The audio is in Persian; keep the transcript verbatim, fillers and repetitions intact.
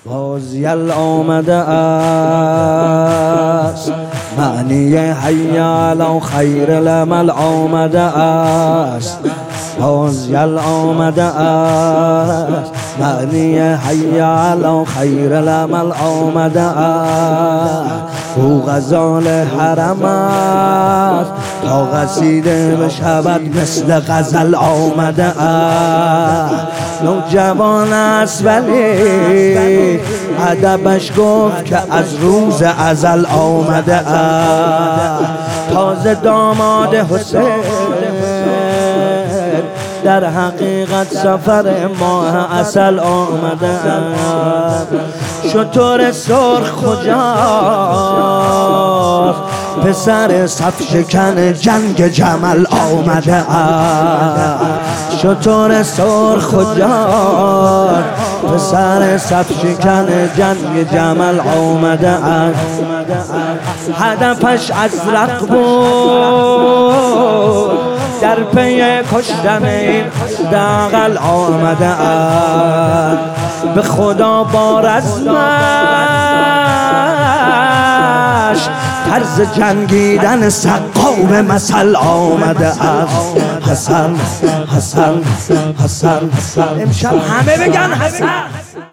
بازیل آمده است، معنی حی علی خیر العمل آمده است. بازیل آمده است، معنی حی علی خیر العمل آمده است. او غزال حرم است، تا قصیده بشود مثل غزل آمده است. نوجوان است ولی ادبش گفت که از روز ازل آمده است. تازه داماد حسین در حقیقت سفر ماه عسل آمده است. شتر سرخ کجاست؟ پسر صف شکن جنگ جمل آمده است. شتر سرخ کجاست؟ پسر صف شکن جنگ جمل آمده است. هدفش ازرق بود، در پی کشتن این دغل آمده است. به خدا با رزمش طرز جنگیدن سقام مثل آمده است. حسن حسن حسن حسن امشب همه بگن حسن.